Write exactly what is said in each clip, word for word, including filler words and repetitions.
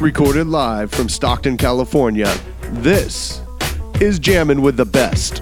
Recorded live from Stockton, California, this is Jammin' with the Best.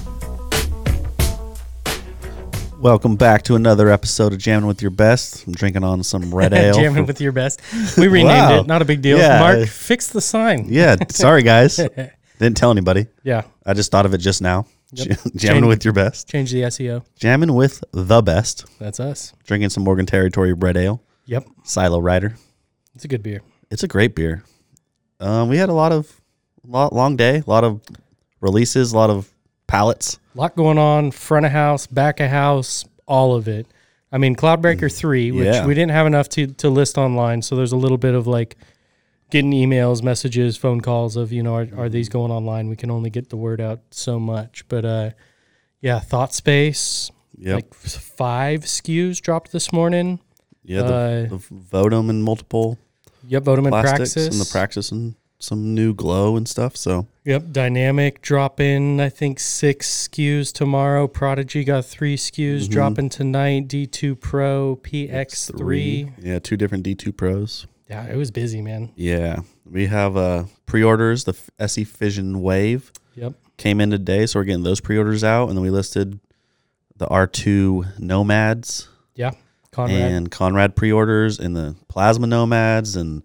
Welcome back to another episode of Jammin' with Your Best. I'm drinking on some red ale. Jammin' from... with Your Best. We renamed Wow. it. Not a big deal. Yeah. Mark, fix the sign. Yeah, sorry guys. Didn't tell anybody. Yeah. I just thought of it just now. Yep. Jammin' Change- with Your Best. Change the S E O. Jammin' with the Best. That's us. Drinking some Morgan Territory red ale. Yep. Silo Rider. It's a good beer. It's a great beer. Um, we had a lot of lot, long day, a lot of releases, a lot of pallets. A lot going on. Front of house, back of house, all of it. I mean, Cloudbreaker three, which Yeah. we didn't have enough to, to list online. So there's a little bit of like getting emails, messages, phone calls of, you know, are, are these going online? We can only get the word out so much. But uh, yeah, Thought Space, Yep. like five S K Us dropped this morning. yeah, the, uh, the Vodum and multiple Yep, Vodum and plastics Praxis. and the Praxis and some new glow and stuff. So Yep, Dynamic dropping, I think, six S K Us tomorrow. Prodigy got three S K Us Mhm. dropping tonight. D two Pro, P X three. Yeah, two different D two Pros. Yeah, it was busy, man. Yeah, we have uh, pre-orders. The S E Fission Wave Yep. came in today, so we're getting those pre-orders out. And then we listed the R two Nomads Yeah, Conrad. and Conrad pre-orders and the Plasma Nomads and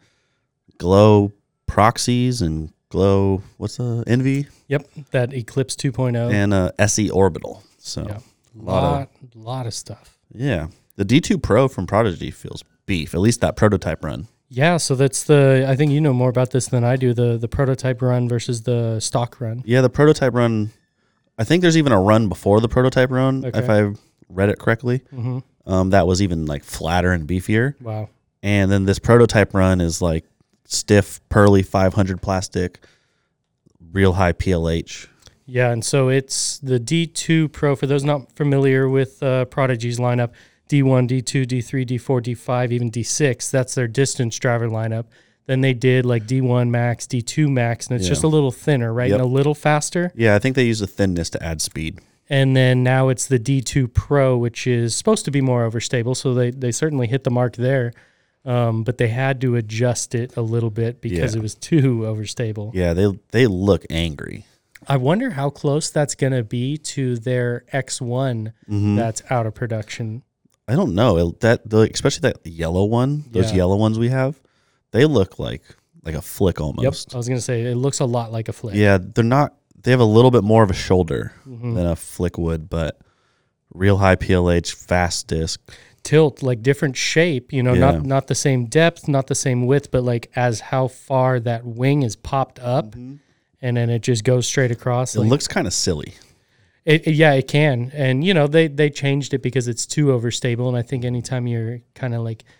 Glow Proxies and Glow, what's the Envy? Yep, that Eclipse two point oh. And uh, S E Orbital. So, Yeah. a lot lot, of, lot of stuff. yeah. The D two Pro from Prodigy feels beef, at least that prototype run. Yeah, so that's the, I think you know more about this than I do, the the prototype run versus the stock run. Yeah, the prototype run, I think there's even a run before the prototype run, Okay. if I read it correctly. Mm-hmm. Um, that was even like flatter and beefier. Wow. And then this prototype run is like stiff, pearly five hundred plastic, real high P L H. Yeah, and so it's the D two Pro. For those not familiar with uh, Prodigy's lineup, D one, D two, D three, D four, D five, even D six, that's their distance driver lineup. Then they did like D one Max, D two Max, and it's Yeah. just a little thinner, right? Yep. And a little faster. Yeah, I think they use the thinness to add speed. And then now it's the D two Pro, which is supposed to be more overstable, so they, they certainly hit the mark there. Um, but they had to adjust it a little bit because Yeah. it was too overstable. Yeah, they they look angry. I wonder how close that's going to be to their X one Mhm. that's out of production. I don't know. It- That the, especially that yellow one, those Yeah. yellow ones we have, they look like like a flick almost. Yep, I was going to say, it looks a lot like a Flick. Yeah, they're not. They have a little bit more of a shoulder Mhm. than a flick would, but real high P L H, fast disc. Tilt, like different shape, you know, Yeah. not not the same depth, not the same width, but like as how far that wing is popped up, and then it just goes straight across. It like, looks kind of silly. It, it- yeah, it can. And, you know, they, they changed it because it's too overstable. And I think anytime you're kind of like,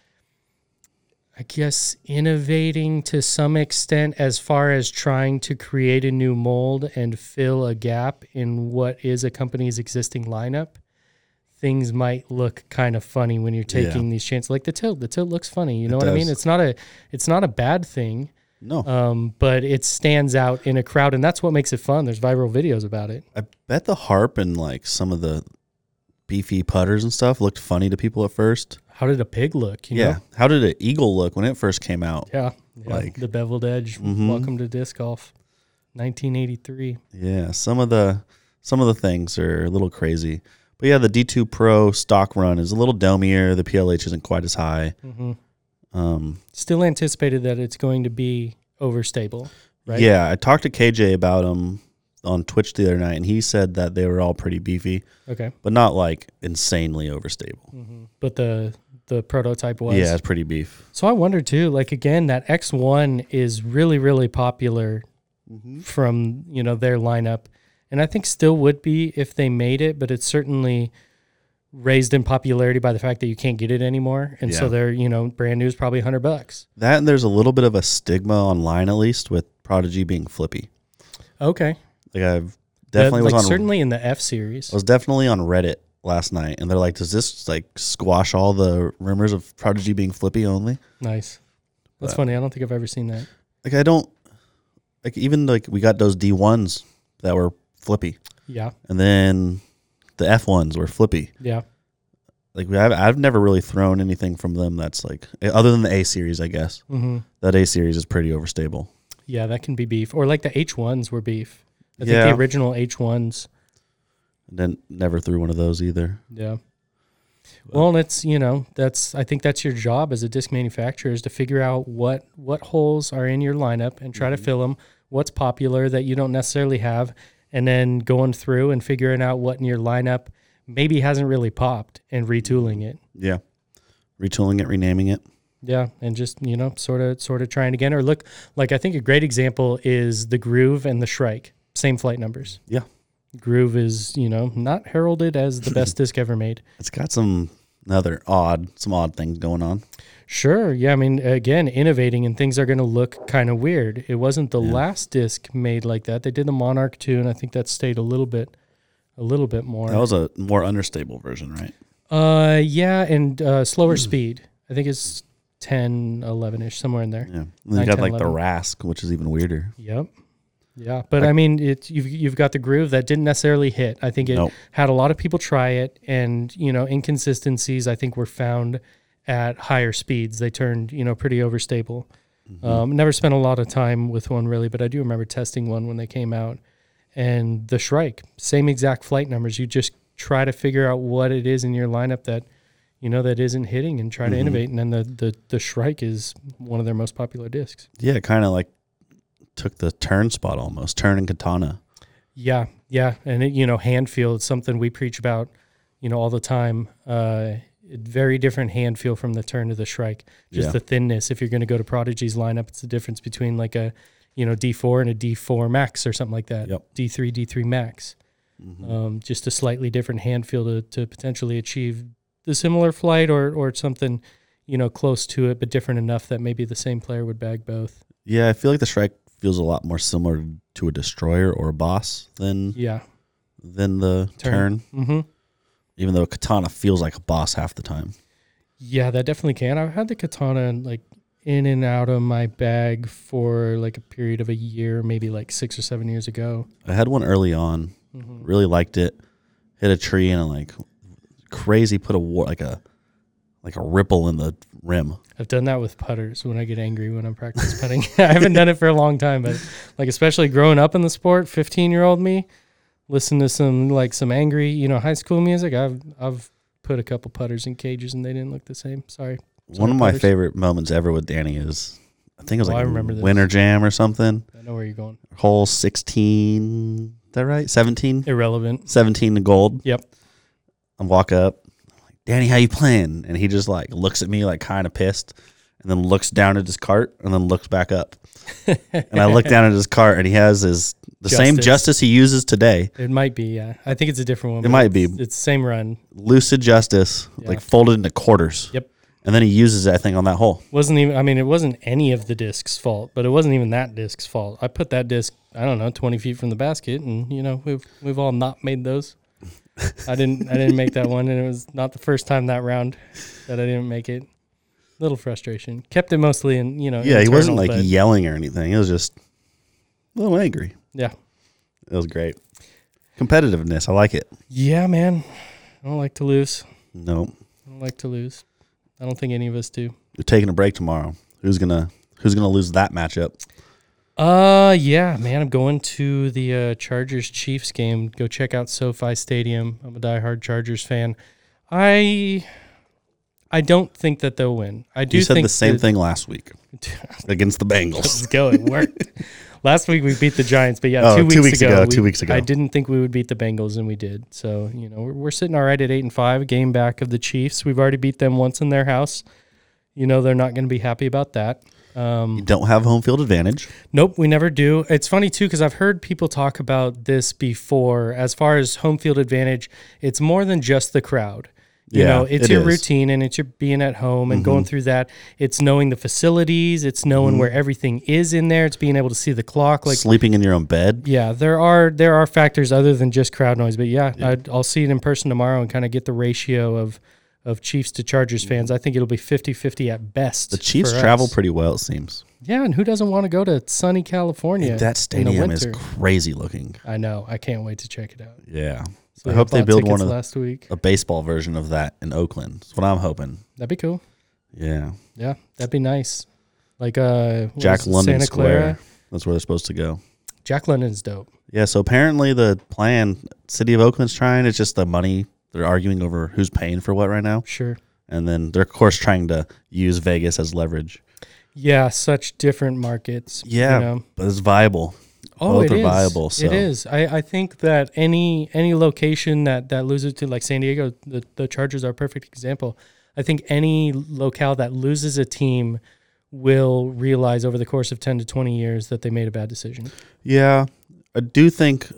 I guess, innovating to some extent as far as trying to create a new mold and fill a gap in what is a company's existing lineup, things might look kind of funny when you're taking Yeah. these chances. Like the tilt, the tilt looks funny. You know It what I mean? does. It's not a, it's not a bad thing. No, Um, but it stands out in a crowd, and that's what makes it fun. There's viral videos about it. I bet the harp and like some of the beefy putters and stuff looked funny to people at first. How did a pig look? You yeah. know? How did an eagle look when it first came out? Yeah, yeah. Like- the beveled edge. Mhm. Welcome to disc golf, nineteen eighty-three. Yeah, some of the some of the things are a little crazy. But yeah, the D two Pro stock run is a little domier. The P L H isn't quite as high. Mm-hmm. Um, Still anticipated that it's going to be overstable, right? Yeah, I talked to K J about them on Twitch the other night, and he said that they were all pretty beefy, Okay. but not like insanely overstable. Mm-hmm. But the the prototype was. Yeah, it's pretty beef. So I wonder too. Like again, that X one is really really popular from you know their lineup, and I think still would be if they made it. But it's certainly raised in popularity by the fact that you can't get it anymore, and so Yeah. they're you know brand new is probably a hundred bucks. That and there's a little bit of a stigma online, at least with Prodigy being flippy. Okay. Like I've definitely That- was like on certainly in the F series. I was definitely on Reddit last night, and they're like, "Does this like squash all the rumors of Prodigy being flippy only?" Nice. That's But- funny. I don't think I've ever seen that. Like I don't like even like we got those D ones that were flippy, Yeah. and then the F ones were flippy. Yeah. like we have, I've never really thrown anything from them that's like other than the A series, I guess. Mm-hmm. That A series is pretty overstable. Yeah, that can be beef, or like the H ones were beef. I Yeah. think the original H ones. Then never threw one of those either. Yeah. Well, and it's, you know, that's, I think that's your job as a disc manufacturer is to figure out what, what holes are in your lineup and try Mm-hmm. to fill them, what's popular that you don't necessarily have, and then going through and figuring out what in your lineup maybe hasn't really popped and retooling it. Yeah. Retooling it, renaming it. Yeah, and just, you know, sort of sort of trying again. Or look, like I think a great example is the Groove and the Shrike, same flight numbers. Yeah. Groove is, you know, not heralded as the best disc ever made. It's got some other odd, some odd things going on. Sure. Yeah. I mean, again, innovating and things are going to look kind of weird. It wasn't the Yeah. last disc made like that. They did the Monarch two, and I think that stayed a little bit, a little bit more. That was a more unstable version, right? uh, yeah, and uh, slower speed. I think it's ten, eleven-ish, somewhere in there. Yeah. And then Nine, you got ten, like the eleven. Rask, which is even weirder. Yep. Yeah, but I mean, it you've you've got the Groove that didn't necessarily hit. I think it Nope. had a lot of people try it, and you know, inconsistencies I think were found at higher speeds. They turned, you know, pretty overstable. Mm-hmm. Um, never spent a lot of time with one really, but I do remember testing one when they came out. And the Shrike, same exact flight numbers. You just try to figure out what it is in your lineup that, you know, that isn't hitting and try to Mhm. innovate. And then the, the, the Shrike is one of their most popular discs. Yeah, it kind of like took the turn spot almost, turn and katana. Yeah, yeah. And, it, you know, hand feel is something we preach about, you know, all the time. Uh, very different hand feel from the turn to the Shrike. Just Yeah. the thinness. If you're going to go to Prodigy's lineup, it's the difference between like a, you know, D four and a D four Max or something like that. Yep. D three, D three Max. Mhm. Um, just a slightly different hand feel to, to potentially achieve the similar flight or, or something, you know, close to it, but different enough that maybe the same player would bag both. Yeah, I feel like the Shrike feels a lot more similar to a destroyer or a boss than Yeah. than the turn. Turn. Mm-hmm. Even though katana feels like a boss half the time. Yeah, that definitely can. I've had the katana like in and out of my bag for like a period of a year, maybe like six or seven years ago. I had one early on, Mm-hmm. really liked it. Hit a tree and like crazy put a war like a like a ripple in the rim. I've done that with putters when I get angry when I'm practice putting. I haven't done it for a long time, but like especially growing up in the sport, fifteen year old me, listen to some like some angry, you know, high school music. I've I've put a couple putters in cages and they didn't look the same. Sorry. One of my putters. favorite moments ever with Danny is I think it was Oh, like I remember this. Winter Jam or something. I know where you're going. Hole sixteen. Is that right? seventeen? Irrelevant. seventeen to gold. Yep. I walk up, I'm like, Danny, how you playing? And he just like looks at me like kind of pissed and then looks down at his cart and then looks back up. And I look down at his cart and he has his the same Justice. Justice he uses today. It might be, yeah. I think it's a different one. It but might it's- be. It's the same run. Lucid Justice, Yeah. like folded into quarters. Yep. And then he uses that thing on that hole. Wasn't even, I mean, it wasn't any of the disc's fault, but it wasn't even that disc's fault. I put that disc, I don't know, twenty feet from the basket, and, you know, we've we've all not made those. I didn't I didn't make that one, and it was not the first time that round that I didn't make it. Little frustration. Kept it mostly in, you know, Yeah, he wasn't internal, like but yelling or anything. He was just a little angry. yeah. It was great. Competitiveness, I like it. Yeah, man. I don't like to lose. No, I don't like to lose. I don't think any of us do. you're taking a break tomorrow. Who's gonna Who's gonna lose that matchup? Uh, yeah, man. I'm going to the uh, Chargers Chiefs game. Go check out SoFi Stadium. I'm a diehard Chargers fan. I, I don't think that they'll win. I do You said think the same that- thing last week against the Bengals. Let's go. It worked. Last week we beat the Giants, but yeah, Oh, two weeks, two weeks ago, ago, we- two weeks ago. I didn't think we would beat the Bengals, and we did. So you know, we're, we're sitting all right at eight and five, game back of the Chiefs. We've already beat them once in their house. You know, they're not going to be happy about that. Um, You don't have home field advantage. Nope, we never do. It's funny too because I've heard people talk about this before. As far as home field advantage, it's more than just the crowd. You Yeah, know, it's it your is. routine and it's your being at home and Mm-hmm. going through that. It's knowing the facilities. It's knowing where everything is in there. It's being able to see the clock. Like, Sleeping in your own bed. yeah, there are there are factors other than just crowd noise. But yeah, I'd, I'll see it in person tomorrow and kind of get the ratio of of Chiefs to Chargers fans. I think it'll be fifty-fifty at best. The Chiefs for travel us. pretty well, it seems. Yeah, and who doesn't want to go to sunny California? That stadium is winter? crazy looking. I know. I can't wait to check it out. Yeah. So I hope they bought build one tickets of last week. a baseball version of that in Oakland. That's what I'm hoping. That'd be cool. Yeah. Yeah, that'd be nice. Like uh, what Jack was it, London Santa Square. Clara. That's where they're supposed to go. Jack London's dope. Yeah, so apparently the plan, City of Oakland's trying, it's just the money. They're arguing over who's paying for what right now. Sure. And then they're, of course, trying to use Vegas as leverage. Yeah, such different markets. Yeah, you know? but it's viable. Oh, Both it are is. viable. So. It is. I, I think that any any location that, that loses to, like San Diego, the, the Chargers are a perfect example. I think any locale that loses a team will realize over the course of ten to twenty years that they made a bad decision. Yeah, I do think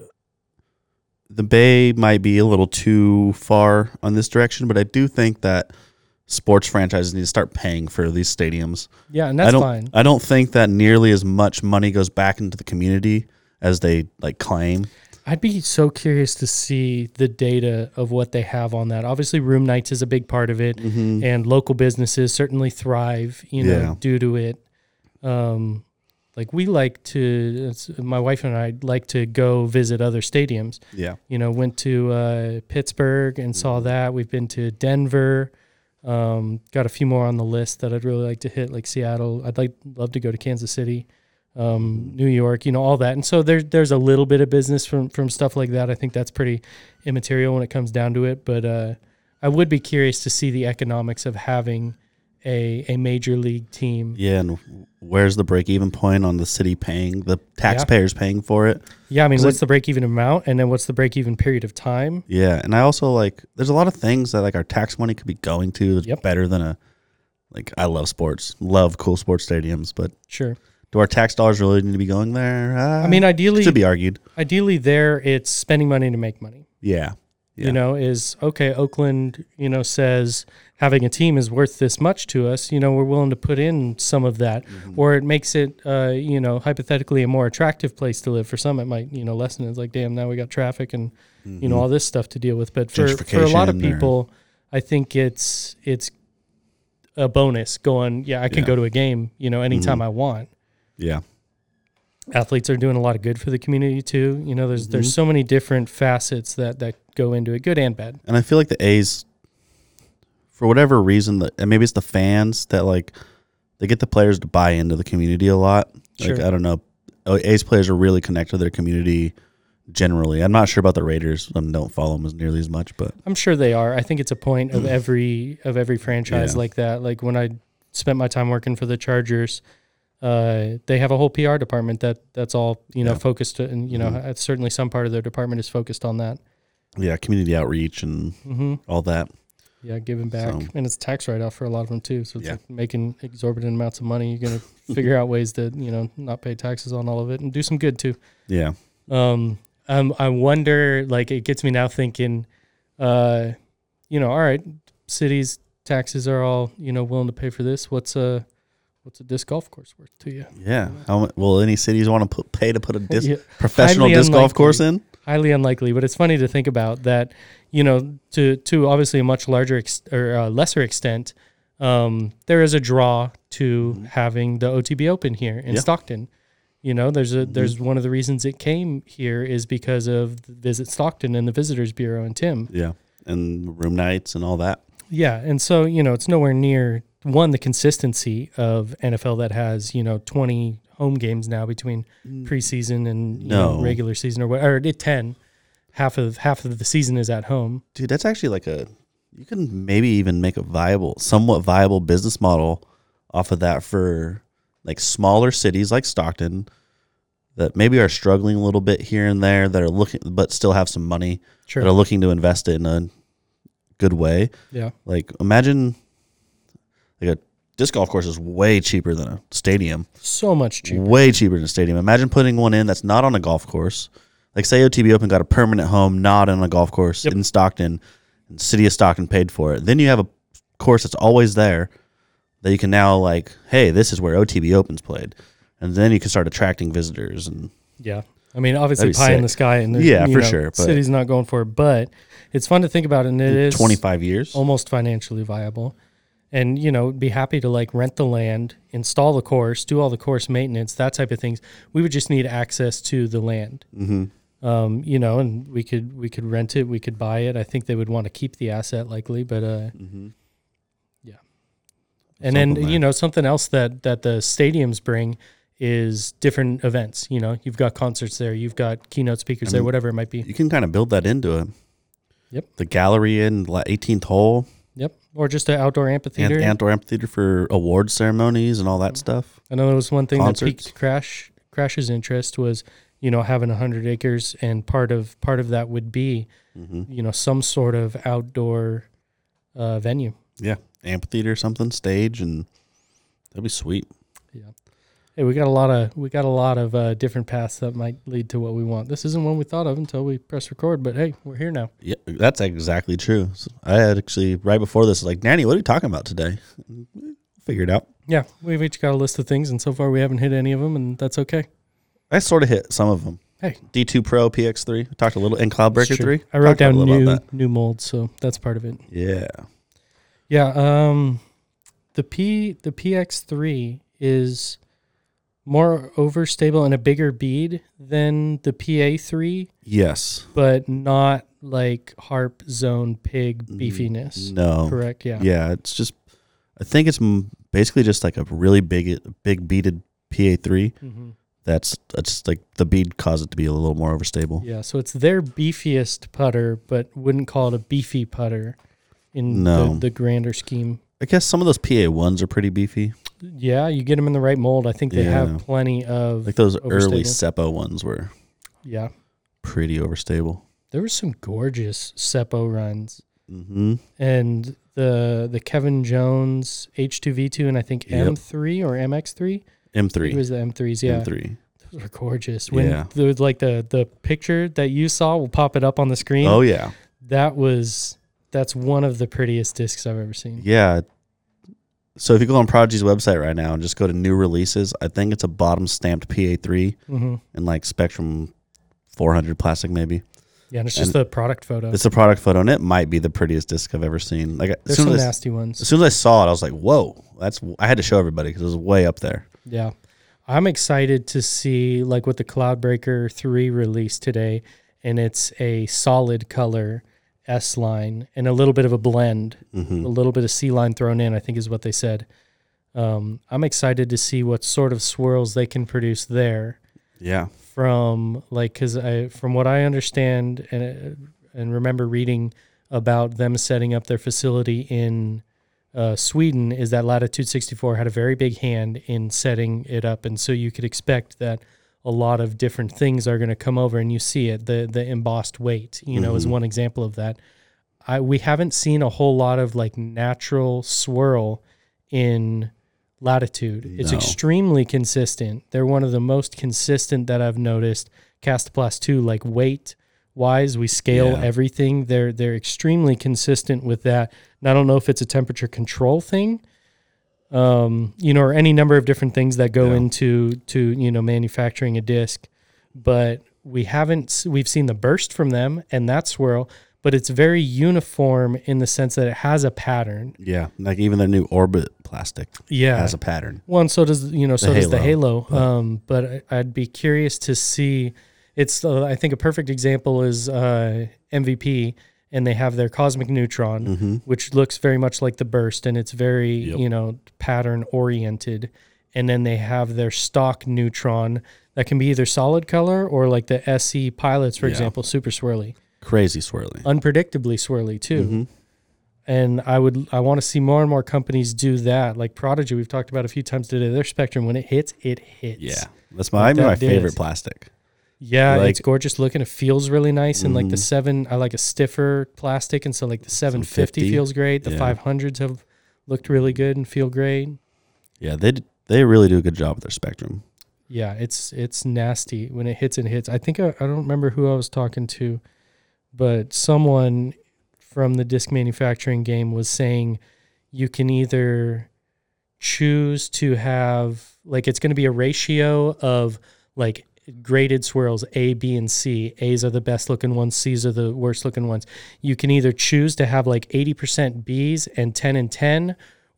the Bay might be a little too far on this direction, but I do think that sports franchises need to start paying for these stadiums. Yeah, and that's I don't, fine. I don't think that nearly as much money goes back into the community as they like claim. I'd be so curious to see the data of what they have on that. Obviously, room nights is a big part of it, Mm-hmm. and local businesses certainly thrive, you know, Yeah. due to it. Um, like we like to, it's, my wife and I like to go visit other stadiums. Yeah. You know, went to uh, Pittsburgh and saw that. We've been to Denver. Um, got a few more on the list that I'd really like to hit, like Seattle. I'd like love to go to Kansas City, um, New York, you know, all that. And so there's there's a little bit of business from from stuff like that. I think that's pretty immaterial when it comes down to it. But uh, I would be curious to see the economics of having a a major league team. Yeah, and where's the break-even point on the city paying, the taxpayers paying for it? Yeah, I mean, 'Cause what's it- the break-even amount, and then what's the break-even period of time? Yeah, and I also like, there's a lot of things that like our tax money could be going to that's Yep. better than a, like I love sports, love cool sports stadiums, but Sure. do our tax dollars really need to be going there? Uh, I mean, ideally, should be argued. ideally, there it's spending money to make money. Yeah. Yeah. You know, is okay. Oakland, you know, says having a team is worth this much to us. You know, we're willing to put in some of that, Mm-hmm. or it makes it, uh, you know, hypothetically a more attractive place to live. For some, it might, you know, lessen it. It's like, damn, now we got traffic and you know all this stuff to deal with. But for for a lot of Mm-hmm. Gentrification or- people, I think it's it's a bonus. Going, yeah, I can Yeah. go to a game, you know, anytime Mhm. I want. Yeah. Athletes are doing a lot of good for the community too. You know, there's Mhm. there's so many different facets that that go into it, good and bad. And I feel like the A's, for whatever reason, that and maybe it's the fans that like they get the players to buy into the community a lot. Like Sure. I don't know, Oh, A's players are really connected to their community generally. I'm not sure about the Raiders. I don't follow them as nearly as much, but I'm sure they are. I think it's a point of every of every franchise Yeah. like that. Like when I spent my time working for the Chargers, uh, they have a whole P R department that that's all you know Yeah. focused, and you know Mhm. uh, certainly some part of their department is focused on that. yeah, community outreach and hmm all that. Yeah, giving back, So- and it's tax write off for a lot of them too. So it's Yeah. like making exorbitant amounts of money. You're gonna figure out ways to you know not pay taxes on all of it and do some good too. Yeah. Um, um, I wonder, like, it gets me now thinking, uh, you know, all right, cities' taxes are all, you know, willing to pay for this. What's a, what's a disc golf course worth to you? Yeah. How mu- will any cities want to put, pay to put a disc, Yeah, professional highly disc golf unlikely. course in? highly unlikely, but it's funny to think about that, you know, to, to obviously a much larger ex- or uh, lesser extent, um, there is a draw to Mhm. having the O T B Open here in Yeah. Stockton. You know, there's a Mhm. there's one of the reasons it came here is because of Visit Stockton and the Visitors Bureau and Tim. Yeah. And room nights and all that. Yeah, and so you know it's nowhere near one the consistency of N F L that has you know twenty home games now between preseason and you know, No. regular season or whatever. Or ten, half of half of the season is at home. Dude, that's actually like a, you can maybe even make a viable, somewhat viable business model off of that for like smaller cities like Stockton that maybe are struggling a little bit here and there that are looking, but still have some money Sure. that are looking to invest it in a good way. Yeah. Like imagine like a disc golf course is way cheaper than a stadium. So much cheaper. Way cheaper than a stadium. Imagine putting one in that's not on a golf course. Like say O T B Open got a permanent home not on a golf course Yep. in Stockton, and City of Stockton paid for it. Then you have a course that's always there that you can now like, hey, this is where O T B Open's played. And then you can start attracting visitors and Yeah. I mean, obviously That'd be pie in sick. the sky, and there's, Yeah, you for know, sure, but- city's not going for it, but it's fun to think about, and it is twenty-five years. almost financially viable. and, you know, be happy to like rent the land, install the course, do all the course maintenance, that type of things. We would just need access to the land. Mm-hmm. Um, you know, and we could we could rent it, we could buy it. I think they would want to keep the asset likely, but uh, Mm-hmm. yeah. And Something then there. you know something else that that the stadiums bring is different events. You know, you've got concerts there, you've got keynote speakers I there, mean, whatever it might be. You can kind of build that into it. Yep. The gallery in la- eighteenth hole, Yep. Or just an outdoor amphitheater. and outdoor amphitheater for award ceremonies and all that stuff. I know there was one thing Concerts. that piqued Crash Crash's interest was, you know, having a hundred acres, and part of part of that would be, Mm-hmm. you know, some sort of outdoor uh, venue. Yeah, amphitheater, something, stage, and that'd be sweet. Yeah. Hey, we got a lot of we got a lot of uh, different paths that might lead to what we want. This isn't one we thought of until we press record, but hey, we're here now. Yeah, that's exactly true. So I had actually right before this, like, Nanny, what are you talking about today? Figure it out. Yeah, we've each got a list of things, and so far we haven't hit any of them, and that's okay. I sort of hit some of them. Hey, D two Pro, P X three. I talked a little, and Cloudbreaker it's true. three. I wrote Talked a down little new about that. new molds, so that's part of it. Yeah. Yeah, um, the P the P X three is more overstable and a bigger bead than the P A three, Yes. but not like harp zone pig beefiness. No. Correct? Yeah. Yeah, it's just, I think it's m- basically just like a really big, big beaded P A three. Mm-hmm. That's, that's just like the bead caused it to be a little more overstable. Yeah, so it's their beefiest putter, but wouldn't call it a beefy putter in No. the, the grander scheme. I guess some of those P A ones are pretty beefy. Yeah, you get them in the right mold. I think they Yeah. have plenty of Like those early overstable. Seppo ones were Yeah, pretty overstable. there were some gorgeous Seppo runs. Mm-hmm. And the the Kevin Jones H two V two and I think Yep. M three or M X three. M It three. was the M threes, yeah. M three. Those were gorgeous. When Yeah. the, like the the picture that you saw, will pop it up on the screen. Oh, yeah. That was that's one of the prettiest discs I've ever seen. Yeah. So if you go on Prodigy's website right now and just go to new releases, I think it's a bottom stamped P A three Mm-hmm. and like Spectrum four hundred plastic maybe. Yeah, and it's just And the product photo. It's a product photo and it might be the prettiest disc I've ever seen. Like as There's soon some as, I, nasty ones. as soon as I saw it, I was like, "Whoa!" That's I had to show everybody because it was way up there. Yeah. I'm excited to see like what the Cloudbreaker three released today, and it's a solid color S line and a little bit of a blend, Mm-hmm. a little bit of C line thrown in, I think is what they said. Um, I'm excited to see what sort of swirls they can produce there Yeah. from like, cause I, from what I understand and, and remember reading about them setting up their facility in Uh, Sweden, is that Latitude sixty-four had a very big hand in setting it up, and so you could expect that a lot of different things are going to come over, and you see it. The the embossed weight, you know, is Mhm. one example of that. I we haven't seen a whole lot of like natural swirl in Latitude. It's No. extremely consistent. They're one of the most consistent that I've noticed. Castaplast two, like weight wise, we scale Yeah. everything. They're they're extremely consistent with that. And I don't know if it's a temperature control thing, um, you know, or any number of different things that go Yeah. into to you know manufacturing a disc. But we haven't s- we've seen the burst from them and that swirl, but it's very uniform in the sense that it has a pattern. Yeah. Like even their new Orbit plastic Yeah. has a pattern. Well, and so does you know so The does the Halo, Halo. Um, but I- I'd be curious to see. It's uh, I think a perfect example is uh, M V P, and they have their Cosmic Neutron, Mm-hmm. which looks very much like the Burst, and it's very Yep. you know pattern oriented. And then they have their stock Neutron that can be either solid color or like the S E Pilots, for Yeah. example, super swirly, Crazy swirly. unpredictably swirly too. Mhm. And I would, I want to see more and more companies do that. Like Prodigy, we've talked about a few times today. Their Spectrum, when it hits, it hits. Yeah. That's my, Like my that favorite disc. plastic. Yeah, Like- it's gorgeous looking. It feels really nice. And like the Mhm. seven, I like a stiffer plastic. And so like the seven fifty fifty, feels great. The yeah. five hundreds have looked really good and feel great. Yeah. They d- they really do a good job with their Spectrum. Yeah, it's it's nasty when it hits and hits. I think I, I don't remember who I was talking to, but someone from the disc manufacturing game was saying you can either choose to have like it's going to be a ratio of like graded swirls A, B, and C. A's are the best looking ones, C's are the worst looking ones. You can either choose to have like eighty percent B's and ten and ten,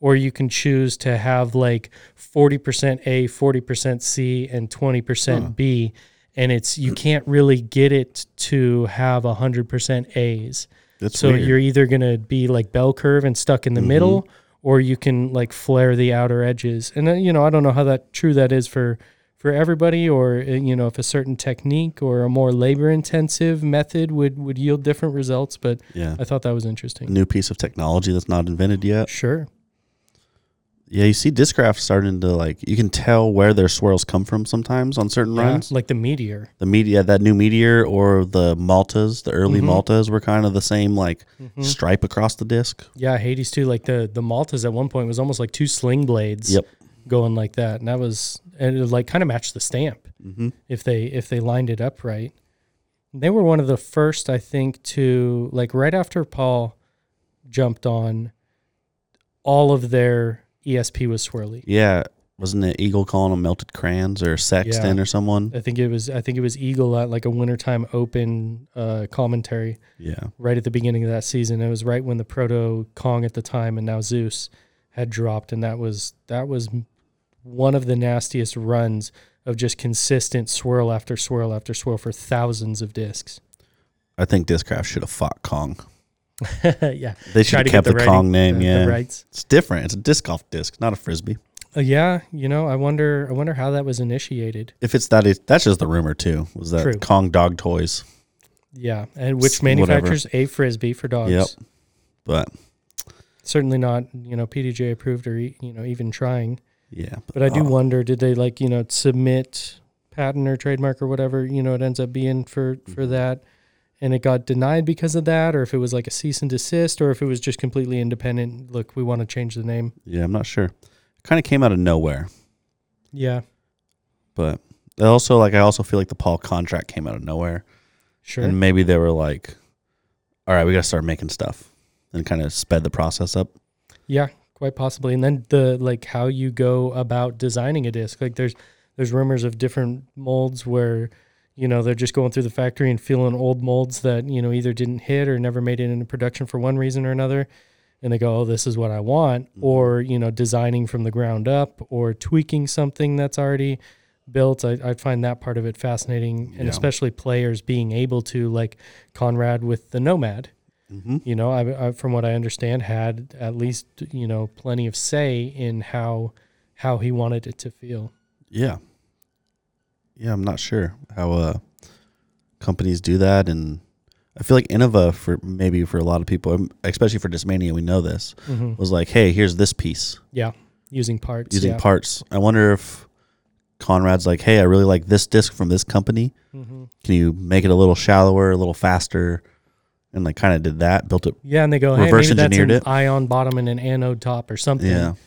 or you can choose to have like forty percent A, forty percent C, and twenty percent Huh. B. And it's you can't really get it to have one hundred percent A's. That's So weird. you're either going to be like bell curve and stuck in the Mhm. middle, or you can like flare the outer edges. And then, you know, I don't know how that true that is for, for everybody, or, uh, you know, if a certain technique or a more labor intensive method would, would yield different results. But Yeah. I thought that was A interesting. new piece of technology that's not invented yet. Sure. Yeah, you see Discraft starting to like, you can tell where their swirls come from sometimes on certain Yeah, runs. like the Meteor. The media, that new Meteor or the Maltas, the early Mhm. Maltas were kind of the same like Mhm. stripe across the disc. Yeah, Hades too. Like the, the Maltas at one point was almost like two sling blades Yep. going like that. And that was, and it like kind of matched the stamp. Mm-hmm. if they if they lined it up right. They were one of the first, I think, to like right after Paul jumped on, all of their E S P was swirly. Yeah. Wasn't it Eagle calling them melted crayons or Sexton Yeah. or someone? I think it was I think it was Eagle at like a wintertime open uh, commentary Yeah. right at the beginning of that season. It was right when the Proto Kong at the time and now Zeus had dropped, and that was that was one of the nastiest runs of just consistent swirl after swirl after swirl for thousands of discs. I think Discraft should have fought Kong. Yeah. They should Try have to get kept the the, rating- Kong name. the- yeah. the rights. It's different. It's a disc golf disc, not a Frisbee. Uh, yeah, you know, I wonder I wonder how that was initiated. If it's that, it, that's just the rumor too. Was that True. Kong dog toys? Yeah, and which S- whatever. manufactures a Frisbee for dogs. Yep. But Certainly not, you know, P D J approved or e- you know even trying. yeah. But I do oh, wonder, did they like, you know, submit patent or trademark or whatever, you know, it ends up being for, for Mhm. that, and it got denied because of that, or if it was like a cease and desist, or if it was just completely independent. Look, we want to change the name. Yeah, I'm not sure. Kind of came out of nowhere. Yeah, But they also, like, I also feel like the Paul contract came out of nowhere. sure. And maybe they were like, all right, we got to start making stuff, and kind of sped the process up. Yeah, quite possibly. And then the like how you go about designing a disc. Like there's there's rumors of different molds where, you know, they're just going through the factory and feeling old molds that, you know, either didn't hit or never made it into production for one reason or another. And they go, oh, this is what I want. Mhm. Or, you know, designing from the ground up or tweaking something that's already built. I, I find that part of it fascinating. And Yeah. especially players being able to, like Conrad with the Nomad, Mm-hmm. you know, I, I, from what I understand, had at least, you know, plenty of say in how how he wanted it to feel. Yeah. Yeah, I'm not sure how uh, companies do that. And I feel like Innova, for maybe for a lot of people, um, especially for Discmania, we know this, Mm-hmm. was like, hey, here's this piece Yeah, using parts. using yeah. parts. I wonder if Conrad's like, hey, I really like this disc from this company. Mm-hmm. Can you make it a little shallower, a little faster? And like kind of did that, built it. Yeah, and they go, hey, Reverse maybe that's engineered an it. ion bottom and an anode top or something. Yeah.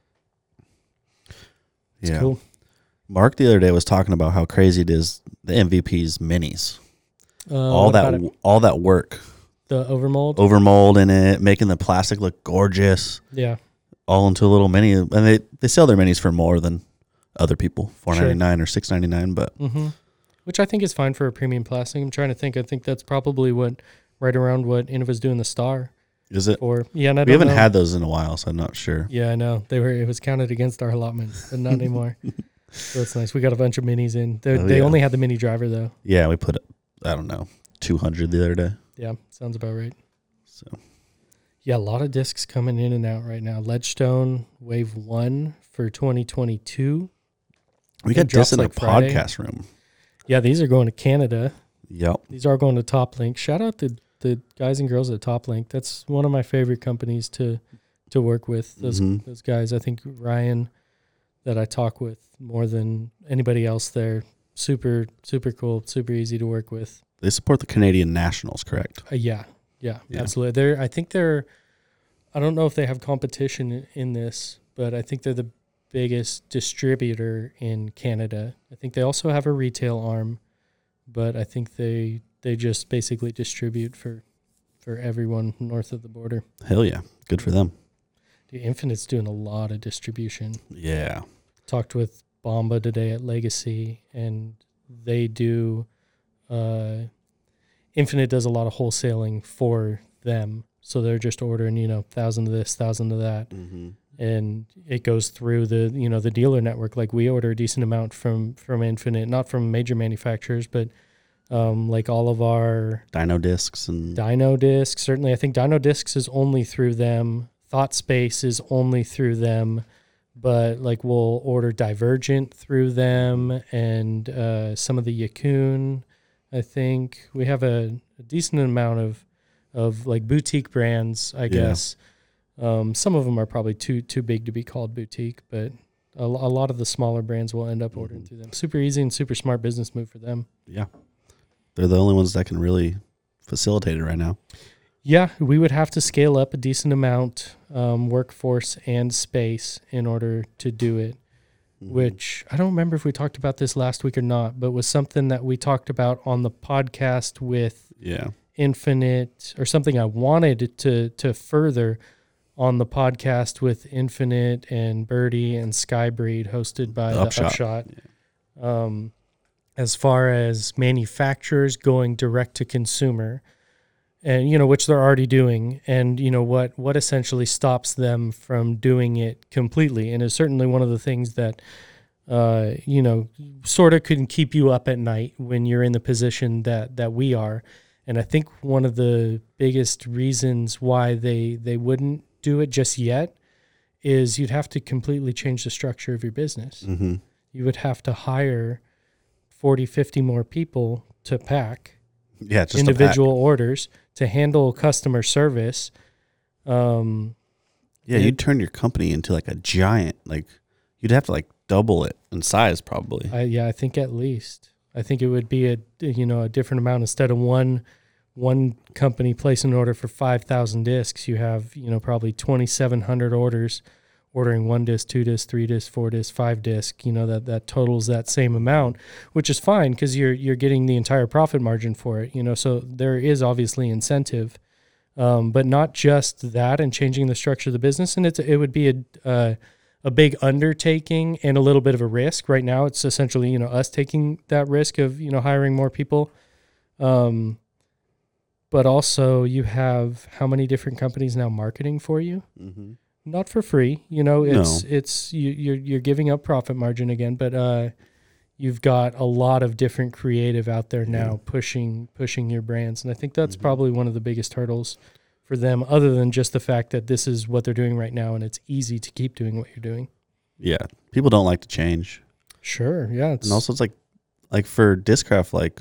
It's yeah. cool. Mark the other day was talking about how crazy it is, the M V P's minis. Uh, all what that about it? all that work. The overmold. Overmold in it, making the plastic look gorgeous, Yeah, all into a little mini. And they, they sell their minis for more than other people, four ninety nine or six ninety nine. But mm-hmm. Which I think is fine for a premium plastic. I'm trying to think. I think that's probably what right around what Innova's doing the Star is it? for. Yeah, and I We don't haven't know. had those in a while, so I'm not sure. Yeah, I know. They were it was counted against our allotment, but not anymore. So that's nice. We got a bunch of minis in. They Oh, they yeah. only had the mini driver though. Yeah, we put I don't know two hundred the other day. Yeah, sounds about right. So Yeah, a lot of discs coming in and out right now. Ledgestone Wave One for twenty twenty-two. we It got drops this in like a Friday. podcast room. Yeah, these are going to Canada. Yep. These are going to Top Link. Shout out to the guys and girls at Top Link. That's one of my favorite companies to to work with. Those Mhm. those guys. I think Ryan, that I talk with more than anybody else there. Super super cool. Super easy to work with. They support the Canadian Nationals, correct? Uh, yeah, yeah, Yeah. absolutely. They're. I think they're. I don't know if they have competition in, in this, but I think they're the biggest distributor in Canada. I think they also have a retail arm, but I think they they just basically distribute for for everyone north of the border. Hell yeah. Good for them. Dude, Infinite's doing a lot of distribution. Yeah. Talked with Bomba today at Legacy, and they do. Uh, Infinite does a lot of wholesaling for them, so they're just ordering, you know, thousand of this, thousand of that, Mm-hmm. and it goes through the, you know, the dealer network. Like we order a decent amount from, from Infinite, not from major manufacturers, but um, like all of our Dyno discs and Dyno discs. Certainly, I think Dyno discs is only through them. Thought Space is only through them, but like we'll order Divergent through them, and uh, some of the Yakun. I think we have a, a decent amount of of like boutique brands, I Yeah. guess. Um, some of them are probably too too big to be called boutique, but a, lo- a lot of the smaller brands will end up ordering Mhm. through them. Super easy and super smart business move for them. yeah, they're the only ones that can really facilitate it right now. Yeah, we would have to scale up a decent amount, um, workforce and space in order to do it, Mhm. which I don't remember if we talked about this last week or not, but was something that we talked about on the podcast with yeah, Infinite, or something I wanted to to further on the podcast with Infinite and Birdie and Skybreed, hosted by The the Upshot. Upshot. Um, as far as manufacturers going direct to consumer, and you know, which they're already doing, and you know what what essentially stops them from doing it completely, and is certainly one of the things that uh, you know sort of can keep you up at night when you're in the position that that we are. And I think one of the biggest reasons why they they wouldn't do it just yet is you'd have to completely change the structure of your business. hmm You would have to hire forty, fifty more people to pack yeah, just individual orders, to handle customer service. Um, Yeah, you'd turn your company into like a giant. Like you'd have to like double it in size, probably. I, yeah, I think at least. I think it would be a you know a different amount. Instead of one one company placing an order for five thousand discs, you have you know probably twenty-seven hundred orders ordering one disc, two disc, three disc, four disc, five disc. You know that that totals that same amount, which is fine because you're you're getting the entire profit margin for it. You know, so there is obviously incentive, um, but not just that, and changing the structure of the business. And it's it would be a uh, a big undertaking and a little bit of a risk. Right now, it's essentially, you know, us taking that risk of, you know, hiring more people. Um, but also you have how many different companies now marketing for you? Mm-hmm. Not for free. You know, it's, No. it's, you, you're, you're giving up profit margin again, but, uh, you've got a lot of different creative out there now Yeah. pushing, pushing your brands. And I think that's Mhm. probably one of the biggest hurdles for them, other than just the fact that this is what they're doing right now and it's easy to keep doing what you're doing. Yeah, people don't like to change, Sure. Yeah. It's and also it's like, like for Discraft, like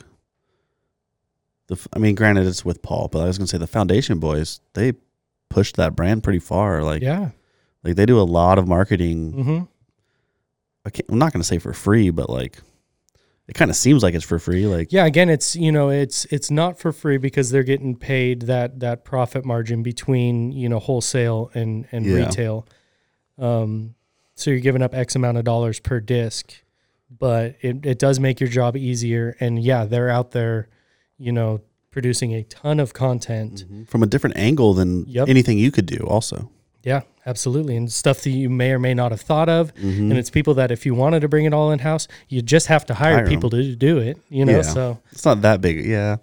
the. f- I mean, granted, it's with Paul, but I was gonna say the Foundation Boys, they pushed that brand pretty far. Like, yeah. like they do a lot of marketing. Mm-hmm. I can't, I'm not gonna say for free, but like, it kind of seems like it's for free. Like, Yeah. Again, it's, you know, it's, it's not for free because they're getting paid that, that profit margin between, you know, wholesale and, and Yeah. retail. Um, so you're giving up X amount of dollars per disc, but it, it does make your job easier. And yeah, they're out there, you know, producing a ton of content. from a different angle than Yep. anything you could do. Also, Yeah, absolutely. And stuff that you may or may not have thought of. Mhm. And it's people that if you wanted to bring it all in house, you just have to hire, Hire 'em. people to do it, you know? Yeah. So it's not that big. Yeah,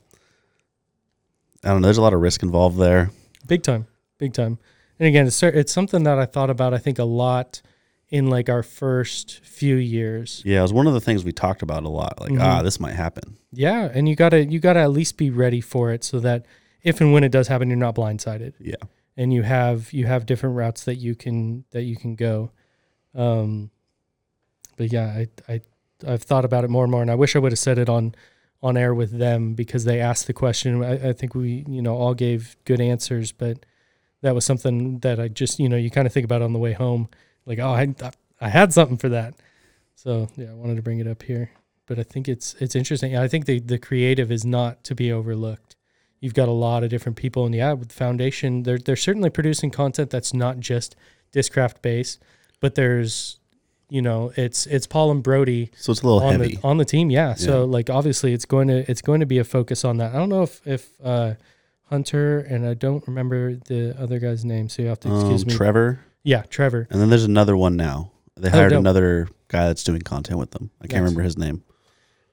I don't know. There's a lot of risk involved there. big time, big time. And again, it's, cer- it's something that I thought about, I think, a lot in like our first few years. Yeah, it was one of the things we talked about a lot. Like, Mhm. ah, this might happen. Yeah. And you gotta, you gotta at least be ready for it so that if and when it does happen, you're not blindsided. Yeah. And you have, you have different routes that you can, that you can go. Um, but yeah, I, I, I've thought about it more and more, and I wish I would have said it on, on air with them because they asked the question. I, I think we, you know, all gave good answers, but that was something that I just, you know, you kind of think about on the way home, like, oh, I, I had something for that. So yeah, I wanted to bring it up here, but I think it's, it's interesting. I think the, the creative is not to be overlooked. You've got a lot of different people, and yeah, with the Foundation, they're, they're certainly producing content that's not just Discraft based, but there's, you know, it's, it's Paul and Brody So it's a little on heavy. the on the team, yeah. So Yeah. like obviously it's going to it's going to be a focus on that. I don't know if if uh, Hunter, and I don't remember the other guy's name, so you have to excuse um, me. Trevor, yeah, Trevor. and then there's another one now. They Oh, hired dope. another guy that's doing content with them. I can't Nice. remember his name.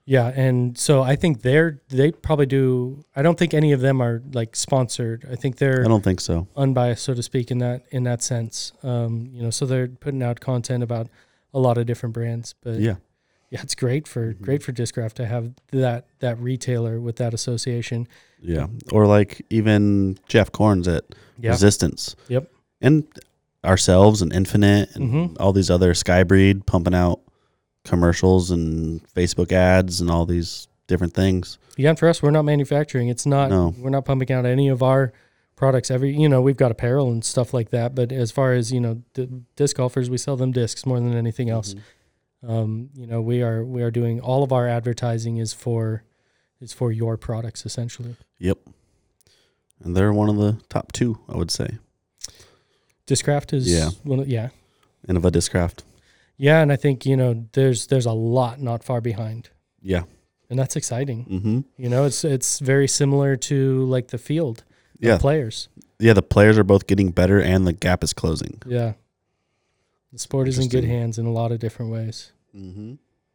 Yeah, and so I think they're they probably do. I don't think any of them are like sponsored. I think they're I don't think so. unbiased, so to speak, in that in that sense. Um, you know, so they're putting out content about a lot of different brands. But Yeah. yeah, it's great for Mm-hmm. great for Discraft to have that that retailer with that association. Yeah. Or like even Jeff Corns at Yeah. Resistance. Yep. And ourselves and Infinite and Mhm. all these other Skybreed pumping out commercials and Facebook ads and all these different things. Yeah, and for us, we're not manufacturing. It's not. No. We're not pumping out any of our products. Every you know, we've got apparel and stuff like that. But as far as you know, d- disc golfers, we sell them discs more than anything else. Um, you know, we are we are doing all of our advertising is for is for your products essentially. Yep. And they're one of the top two, I would say. Discraft is Yeah. one of, yeah. Innova Discraft. Yeah, and I think, you know, there's there's a lot not far behind. Yeah. And that's exciting. Mm-hmm. You know, it's it's very similar to like the field of Yeah. players. Yeah, the players are both getting better and the gap is closing. Yeah. The sport is in good Interesting. hands in a lot of different ways. Mm-hmm.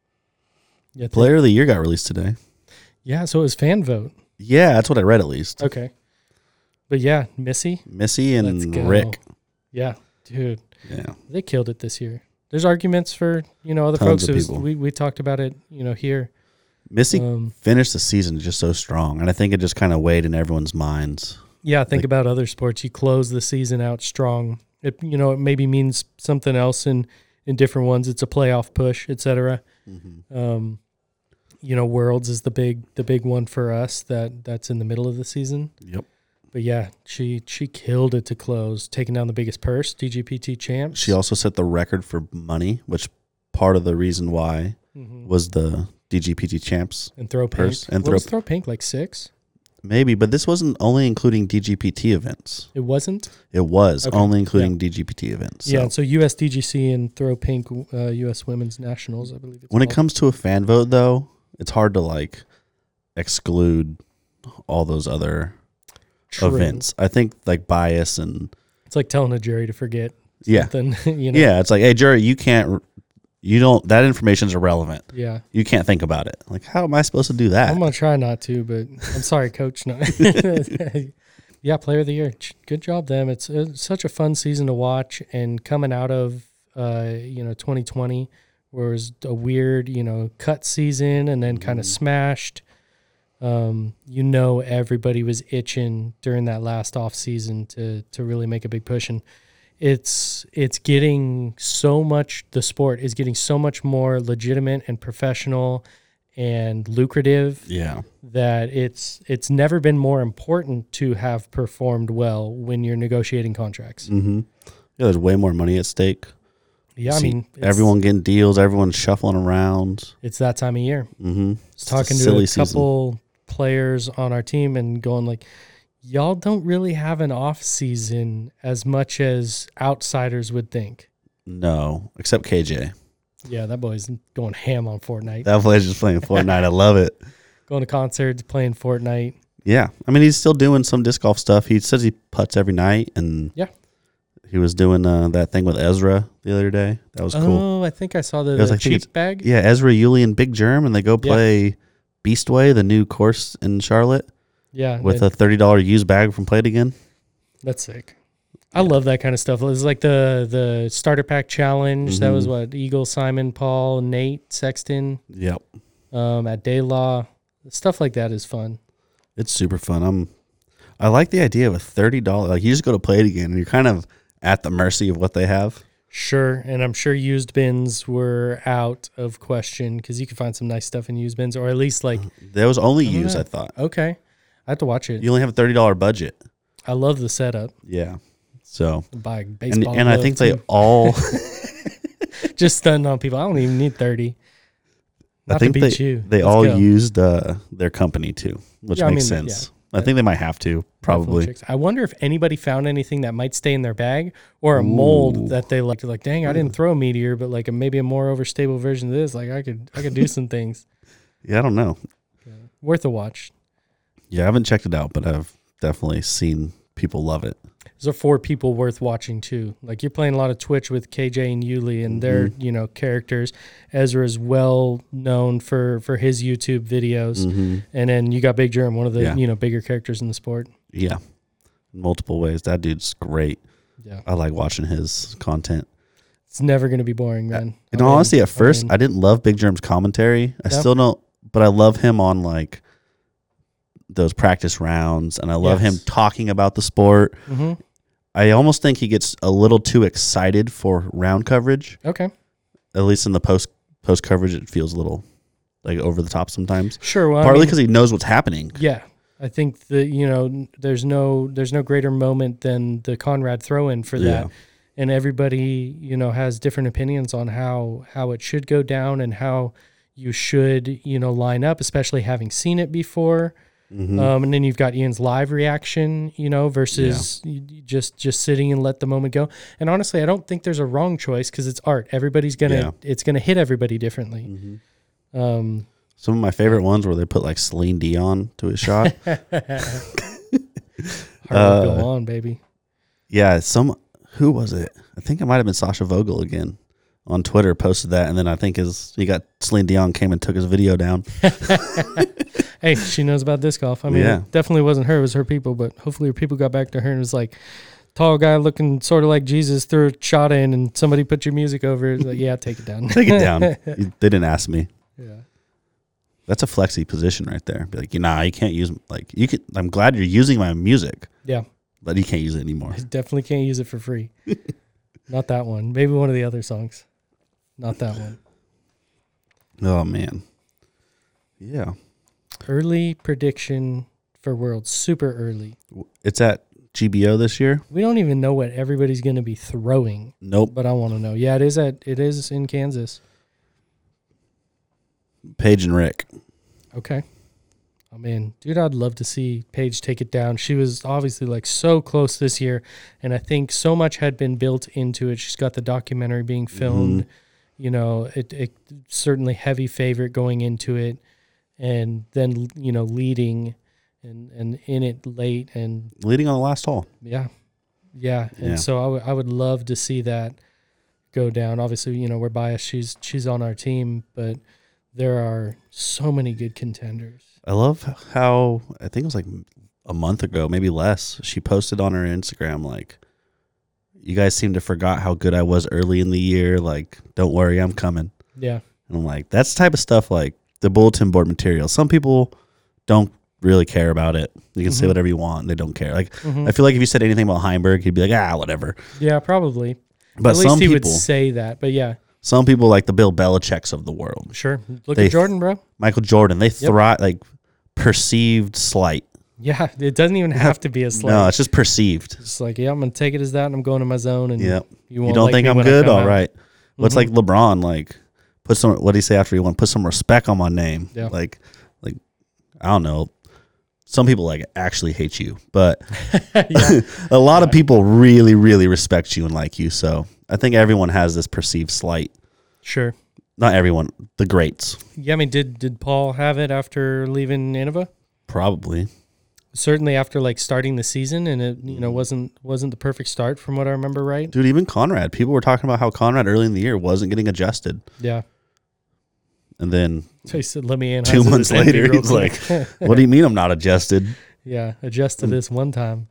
Yeah, th- Player of the Year got released today. yeah, so it was fan vote. Yeah, that's what I read at least. Okay. But yeah, Missy. Missy Let's and go. Rick. Yeah, dude. Yeah. They killed it this year. There's arguments for, you know, other Tons folks. of It was, people. we, we talked about it, you know, here. Missy Um, finished the season just so strong, and I think it just kind of weighed in everyone's minds. yeah, think Like- about other sports. You close the season out strong. It, you know, it maybe means something else in, in different ones. It's a playoff push, et cetera. Um, you know, Worlds is the big the big one for us that that's in the middle of the season. Yep. But yeah, she she killed it to close, taking down the biggest purse, D G P T champs. She also set the record for money, which part of the reason why Mhm. was the D G P T champs. and throw pink. purse and What throw- was throw pink like six? Maybe, but this wasn't only including D G P T events. It wasn't. It was Okay. only including Yeah. D G P T events. Yeah, So and so U S D G C and throw pink uh, U S Women's Nationals, I believe. It's when it called. comes to a fan vote, though, it's hard to like exclude all those other True. events. I think like bias and It's like telling a jury to forget yeah, something. you know? yeah. It's like, hey, jury, you can't, you don't. That information is irrelevant. Yeah. You can't think about it. Like, how am I supposed to do that? I'm gonna try not to, but I'm sorry, Coach. No. Yeah, Player of the Year. Ch- Good job, them. It's, it's such a fun season to watch, and coming out of uh, you know twenty twenty, where it was a weird you know cut season, and then kind of smashed. Um, you know, everybody was itching during that last off season to to really make a big push, and it's it's getting so much. The sport is getting so much more legitimate and professional and lucrative yeah, that it's it's never been more important to have performed well when you're negotiating contracts. mm-hmm. Yeah. There's way more money at stake. Yeah, I See mean, it's, everyone getting deals. Everyone's shuffling around. it's that time of year. Mm-hmm. I was talking to a couple players on our team and going like, y'all don't really have an off season as much as outsiders would think. No, except K J. Yeah, that boy's going ham on Fortnite. That player's just playing Fortnite. I love it. Going to concerts, playing Fortnite. Yeah, I mean, he's still doing some disc golf stuff. He says he putts every night, and Yeah. he was doing uh, that thing with Ezra the other day. That was cool. Oh, I think I saw the, was the like- I think cheap bag. Yeah, Ezra, Yuli, and Big Germ, and they go Yeah. play Beastway, the new course in Charlotte, Yeah, with they- a thirty dollar used bag from Play It Again. That's sick. I love that kind of stuff. It was like the the starter pack challenge. That was Mhm. what Eagle, Simon, Paul, Nate, Sexton, Yep, um, at Day Law. Stuff like that is fun. it's super fun. I'm, I like the idea of a thirty dollar. Like you just go to Play It Again, and you're kind of at the mercy of what they have. Sure, and I'm sure used bins were out of question because you could find some nice stuff in used bins, or at least like That was only I don't used. know. I thought okay, I have to watch it. you only have a thirty dollar budget. I love the setup. Yeah, so Buy a and baseball, and I glove, think they too. all. just stunned on people. I don't even need thirty. Not I think to beat they, you. they Let's all go. used uh, their company too, which Yeah, I makes mean, sense. yeah. I think they might have to, probably. Chicks. I wonder if anybody found anything that might stay in their bag or a mold Ooh. that they like. Like, dang, I didn't throw a meteor, but like a, maybe a more overstable version of this. Like, I could, I could do some things. Yeah, I don't know. Worth a watch. Yeah, I haven't checked it out, but I've definitely seen people love it. Those are four people worth watching too. Like you're playing a lot of Twitch with K J and Yuli and their, mm-hmm. you know, characters. Ezra is well known for, for his YouTube videos. Mm-hmm. And then you got Big Germ, one of the, yeah. you know, bigger characters in the sport. Yeah. In multiple ways. That dude's great. Yeah. I like watching his content. It's never going to be boring, man. In all honesty, at first, I, mean, I didn't love Big Germ's commentary. I yep. still don't, but I love him on like those practice rounds, and I love yes. him talking about the sport. Mm-hmm. I almost think he gets a little too excited for round coverage. Okay. At least in the post post coverage, it feels a little like over the top sometimes. Sure. Well, partly because I mean, he knows what's happening. Yeah. I think that, you know, there's no there's no greater moment than the Conrad throw-in for that. Yeah. And everybody, you know, has different opinions on how, how it should go down and how you should, you know, line up, especially having seen it before. Mm-hmm. Um, and then you've got Ian's live reaction, you know, versus yeah. just just sitting and let the moment go. And honestly, I don't think there's a wrong choice because it's art. Everybody's going to, yeah. it's going to hit everybody differently. Mm-hmm. Um, Some of my favorite ones where they put like Celine Dion to his shot. Hard uh, go on, baby. Yeah, some... Who was it? I think it might have been Sasha Vogel again on Twitter posted that, and then I think his he got Celine Dion came and took his video down. Hey, she knows about disc golf. I mean, yeah. it definitely wasn't her; it was her people. But hopefully, her people got back to her and was like, tall guy looking sort of like Jesus threw a shot in, and somebody put your music over it. Like, yeah, take it down. Take it down. They didn't ask me. Yeah, that's a flexy position right there. Be like, nah, you can't use like you could. I'm glad you're using my music. Yeah. But he can't use it anymore. I definitely can't use it for free. Not that one. Maybe one of the other songs. Not that one. Oh, man. Yeah. Early prediction for Worlds. Super early. It's at G B O this year? We don't even know what everybody's going to be throwing. Nope. But I want to know. Yeah, it is at it is in Kansas. Paige and Rick. Okay. Oh, man, dude, I'd love to see Paige take it down. She was obviously, like, so close this year, and I think so much had been built into it. She's got the documentary being filmed. Mm-hmm. You know, it, it certainly heavy favorite going into it, and then, you know, leading and, and in it late. and Leading on the last hole. Yeah. Yeah, and yeah. so I, w- I would love to see that go down. Obviously, you know, we're biased. She's, she's on our team, but there are so many good contenders. I love how, I think it was like a month ago, maybe less, she posted on her Instagram, like, you guys seem to forgot how good I was early in the year. Like, don't worry, I'm coming. Yeah. And I'm like, that's the type of stuff, like the bulletin board material. Some people don't really care about it. You can mm-hmm. say whatever you want, and they don't care. Like, mm-hmm. I feel like if you said anything about Heimberg, he'd be like, ah, whatever. Yeah, probably. But At least some he people, would say that, but yeah. Some people like the Bill Belichick's of the world. Sure. Look they, at Jordan, bro. Michael Jordan. They yep. thrive, like, perceived slight. Yeah, it doesn't even have to be a slight. No, it's just perceived. It's like, yeah, I'm going to take it as that, and I'm going to my zone. And yep. you, won't you don't like think I'm when good? All out. right. Mm-hmm. What's like LeBron, like, put some, what did he say after he won? Put some respect on my name. Yeah. Like, like, I don't know. Some people, like, actually hate you, but a lot yeah. of people really, really respect you and like you. So I think everyone has this perceived slight. Sure. Not everyone, the greats. Yeah, I mean, did did Paul have it after leaving Nineveh? Probably. Certainly after like starting the season, and it you know wasn't wasn't the perfect start from what I remember, right? Dude, even Conrad. People were talking about how Conrad early in the year wasn't getting adjusted. Yeah. And then so he said, "Let me in." Two months later, he's like, "What do you mean I'm not adjusted?" Yeah, adjust to this one time.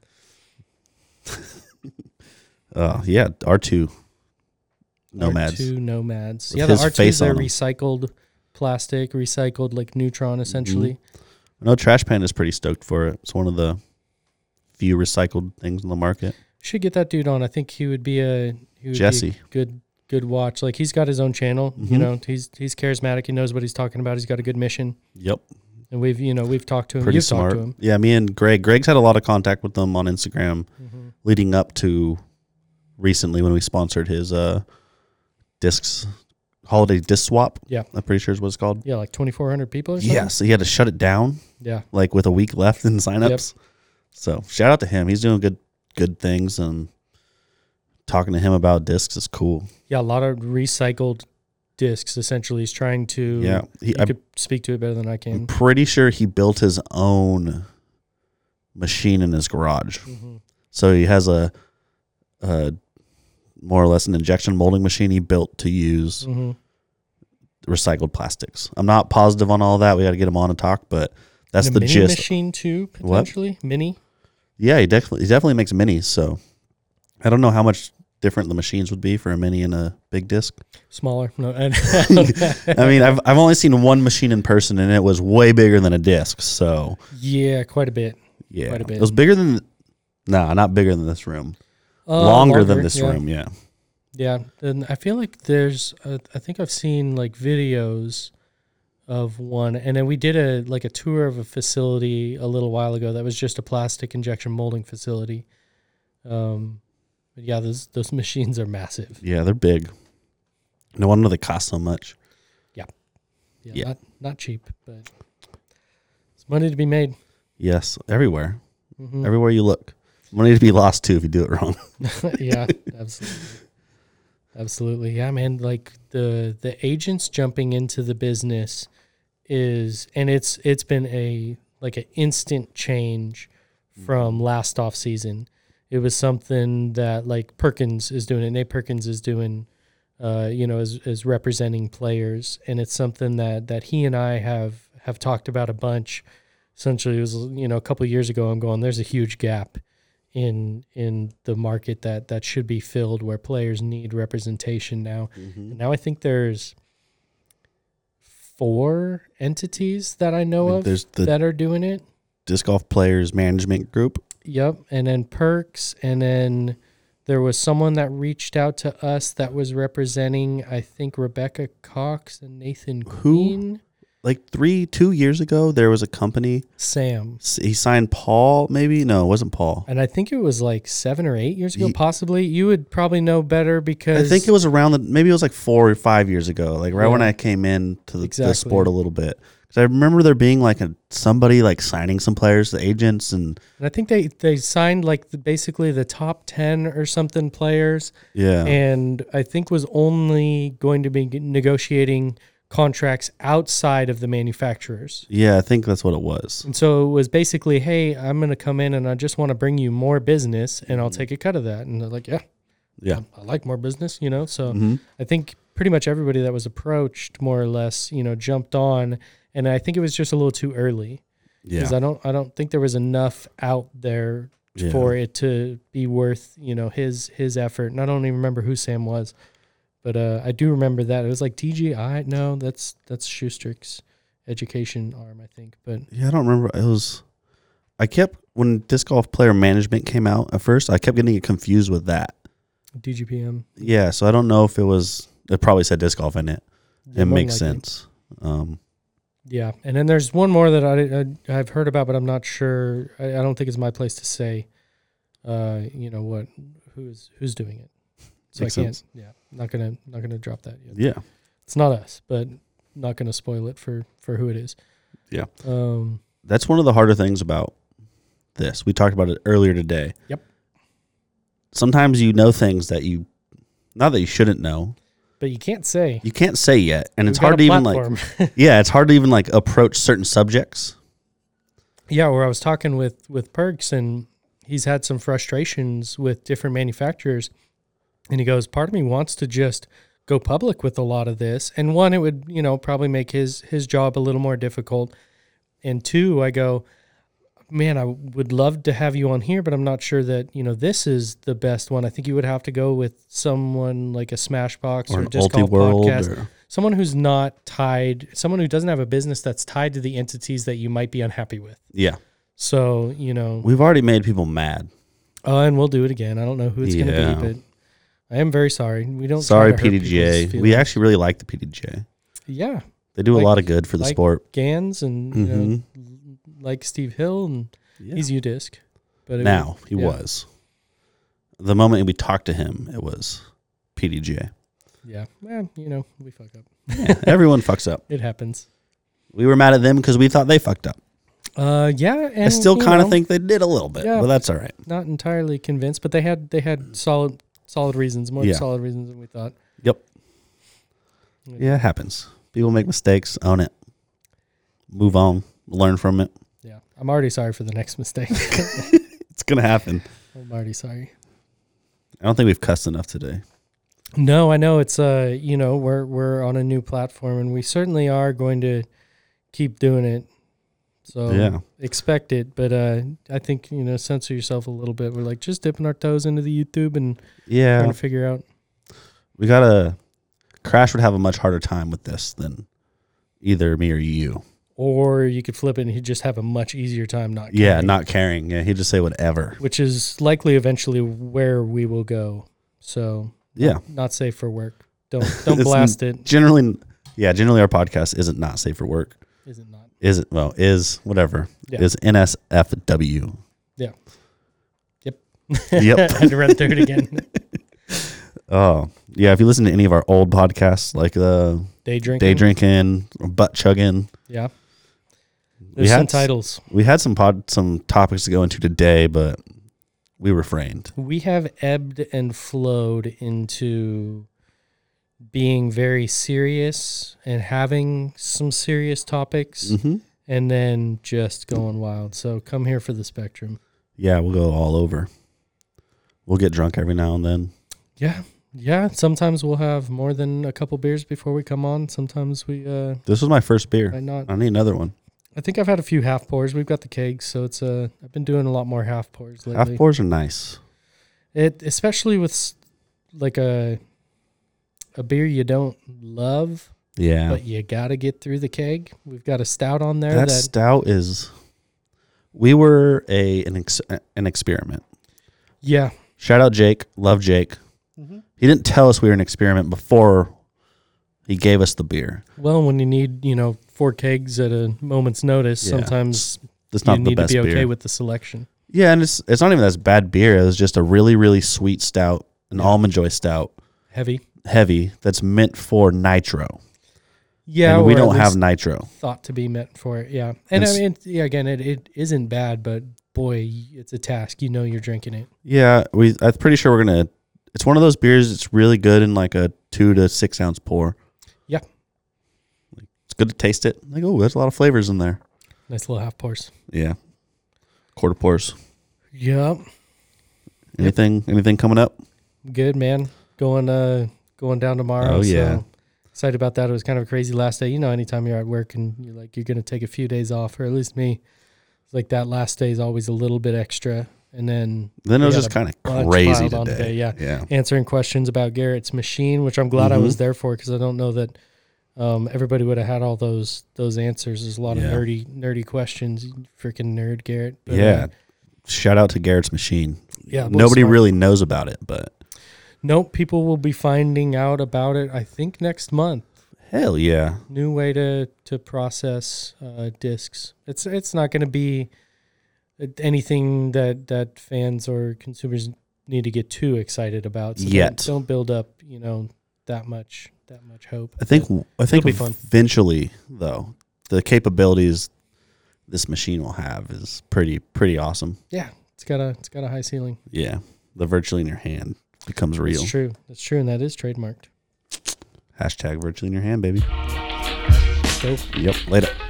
Uh, yeah, R two. Nomads. R two Nomads. With yeah, the R twos are recycled plastic, recycled like Neutron essentially. Mm-hmm. I know Trash Pan is pretty stoked for it. It's one of the few recycled things in the market. Should get that dude on. I think he would be a he would Jesse. Be a good good watch. Like he's got his own channel. Mm-hmm. You know, he's he's charismatic. He knows what he's talking about. He's got a good mission. Yep. And we've you know we've talked to him. Pretty You've smart. talked to him. Yeah, me and Greg. Greg's had a lot of contact with them on Instagram, mm-hmm. leading up to recently when we sponsored his uh, discs, holiday disc swap. Yeah, I'm pretty sure is what it's called. Yeah, like twenty-four hundred people or something. Yeah, so he had to shut it down. Yeah, like with a week left in signups. Yep. So shout out to him. He's doing good good things, and talking to him about discs is cool. Yeah, a lot of recycled discs. Essentially, he's trying to. Yeah, he I, could speak to it better than I can. I'm pretty sure he built his own machine in his garage. Mm-hmm. So he has a, a more or less an injection molding machine he built to use Mm-hmm. recycled plastics. I'm not positive on all that. We got to get him on and talk, but that's And the a mini gist. machine too, What? potentially mini. Yeah, he definitely he definitely makes minis. So I don't know how much different the machines would be for a mini and a big disc. Smaller. No, I, I mean, I've I've only seen one machine in person, and it was way bigger than a disc. So yeah, quite a bit. yeah, Quite a bit. it was bigger than. No, not bigger than this room. Uh, longer, than this yeah. room. Yeah. Yeah, and I feel like there's. Uh, I think I've seen like videos of one, and then we did a like a tour of a facility a little while ago that was just a plastic injection molding facility. Um, but yeah, those those machines are massive. Yeah, they're big. No wonder they cost so much. Yeah, Yeah. not not cheap, but it's money to be made. Yes, everywhere, Mhm. everywhere you look, money to be lost too if you do it wrong. Yeah, absolutely. Absolutely. Yeah, man, like the the agents jumping into the business is and it's it's been a like an instant change from last off season. It was something that like Perkins is doing it. Nate Perkins is doing uh, you know, is is representing players, and it's something that that he and I have have talked about a bunch. Essentially, it was, you know, a couple of years ago, I'm going, there's a huge gap in in the market that that should be filled, where players need representation now. Mm-hmm. And now I think there's four entities that I know I mean, of there's the- that are doing it. Disc Golf Players Management Group. Yep. And then Perks, and then there was someone that reached out to us that was representing, I think, Rebecca Cox and Nathan Who? Queen. Like three, two years ago, there was a company. Sam. s- He signed Paul, maybe? No, it wasn't Paul. And I think it was like seven or eight years ago, Ye- possibly. You would probably know better because I think it was around the, maybe it was like four or five years ago, like right when Yeah. I came in to the, the Exactly. sport a little bit. Because I remember there being like a somebody like signing some players, the agents, and And I think they, they signed like the, basically the top ten or something players, yeah, and I think was only going to be negotiating contracts outside of the manufacturers. yeah, I think that's what it was. And so it was basically, hey, I'm going to come in and I just want to bring you more business, and I'll take a cut of that. And they're like, yeah, Yeah, I like more business, you know? So hmm I think pretty much everybody that was approached more or less, you know, jumped on, and I think it was just a little too early. Because yeah, I don't, I don't think there was enough out there Yeah. for it to be worth, you know, his his effort. And I don't even remember who Sam was, but uh, I do remember that it was like T G I. No, that's that's Schustrick's education arm, I think. But yeah. I don't remember. It was. I kept when Disc Golf Player Management came out at first. I kept getting it confused with that. D G P M. Yeah, so I don't know if it was. It probably said disc golf in it. Yeah, It more makes likely. sense. Um, Yeah, and then there's one more that I, I I've heard about, but I'm not sure. I, I don't think it's my place to say. Uh, you know what? Who's who's doing it? So Makes I can't. sense. Yeah, not gonna not gonna drop that yet. yeah, It's not us, but not gonna spoil it for for who it is. Yeah. Um. that's one of the harder things about this. We talked about it earlier today. Yep. Sometimes you know things that you, not that you shouldn't know, But you can't say. you can't say yet, and We've it's got hard a to even like. platform. Yeah, it's hard to even like approach certain subjects. Yeah, where I was talking with with Perks, and he's had some frustrations with different manufacturers, and he goes, part of me wants to just go public with a lot of this, and one, it would, you know, probably make his his job a little more difficult, and two, I go, man, I would love to have you on here, but I'm not sure that, you know, this is the best one. I think you would have to go with someone like a Smashbox Or or, an Disc Golf Ulti-World Podcast. or- Someone who's not tied, someone who doesn't have a business that's tied to the entities that you might be unhappy with. Yeah, So, you know, we've already made people mad. uh, and we'll do it again. I don't know who it's Yeah. going to be, but I am very sorry. We don't. Sorry, try to hurt P D G A. people's We feelings. actually really like the P D G A. yeah, They do Like- a lot of good for the like sport. Gans and you know, Mhm. like Steve Hill, and Yeah. he's U-Disc. But it Now was- he yeah, was. The moment we talked to him, it was P D G A. Yeah, well, you know, we fuck up. Yeah, everyone fucks up. It happens. We were mad at them because we thought they fucked up. Uh, yeah, and I still you kind of know, think they did a little bit, Yeah. but that's all right. not entirely convinced, but they had they had solid solid reasons, more Yeah. solid reasons than we thought. Yep. Yeah, it happens. People make mistakes. Own it. Move on. Learn from it. Yeah, I'm already sorry for the next mistake. It's gonna happen. I'm already sorry. I don't think we've cussed enough today. No, I know it's uh, you know, we're we're on a new platform, and we certainly are going to keep doing it. So Yeah. expect it, but uh, I think, you know, censor yourself a little bit. We're like just dipping our toes into the YouTube and Yeah. trying to figure out. We gotta. Crash would have a much harder time with this than either me or you. Or you could flip it and he'd just have a much easier time not caring. Yeah, not caring. Yeah, he'd just say whatever. Which is likely eventually where we will go. So Yeah. not, not safe for work. Don't don't It's blast it. Generally, yeah, generally our podcast isn't not safe for work. Is it not? Is it? Well, is whatever. Yeah. Is N S F W. Yeah. Yep. Yep. I had to run through it again. Oh, yeah. If you listen to any of our old podcasts, like the Day drinking. day drinking, or butt chugging, Yeah. we There's some had titles. we had some pod some topics to go into today, but we refrained. We have ebbed and flowed into being very serious and having some serious topics Mm-hmm. and then just going wild. So come here for the spectrum. Yeah, we'll go all over. We'll get drunk every now and then. Yeah. Yeah. Sometimes we'll have more than a couple beers before we come on. Sometimes we uh This was my first beer. might not. I need another one. I think I've had a few half pours. We've got the kegs, so it's uh I've been doing a lot more half pours lately. Half pours are nice. It especially with s- like a a beer you don't love, Yeah. but you got to get through the keg. We've got a stout on there That that, stout is. We were a an ex, an experiment. yeah. Shout out Jake. Love Jake. Mm-hmm. He didn't tell us we were an experiment before he gave us the beer. Well, when you need, you know, four kegs at a moment's notice, Yeah. sometimes It's you not the need to best be okay beer. with the selection. Yeah, and it's it's not even as bad beer. It was just a really really sweet stout, an almond joy stout, Heavy. heavy. That's meant for nitro. Yeah, and we or at don't have least nitro. thought to be meant for it. Yeah. And It's- I mean, yeah, again, it, it isn't bad, but boy, it's a task. You know you're drinking it. Yeah, we. I'm pretty sure we're gonna. It's one of those beers. It's really good in like a two to six ounce pour. Yeah. Like, it's good to taste it. Like, oh, there's a lot of flavors in there. Nice little half pours. Yeah, quarter pours. Yep. Anything? Anything coming up? Good, man. Going uh going down tomorrow. Oh, yeah. So excited about that. It was kind of a crazy last day. You know, anytime you're at work and you're like you're gonna take a few days off, or at least me, it's like that last day is always a little bit extra. And then Then it was we just had kind a bunch of crazy piled on today. today, yeah. yeah. answering questions about Garrett's machine, which I'm glad I Mhm. was there for because I don't know that um, everybody would have had all those those answers. There's a lot Yeah. of nerdy nerdy questions. You freaking nerd, Garrett. But, Yeah. uh, Shout out to Garrett's Machine. Yeah, boy, Nobody smart. really knows about it, but nope. People will be finding out about it. I think next month. hell yeah. New way to to process uh, discs. It's it's not going to be anything that that fans or consumers need to get too excited about. So Yet. don't, don't build up, you know, that much that much hope. I think I think be fun. eventually though, the capabilities this machine will have is pretty pretty awesome. Yeah, it's got a it's got a high ceiling. Yeah. The virtually in your hand becomes real. That's true. That's true, and that is trademarked. Hashtag virtually in your hand, baby. Dope. Yep. Later.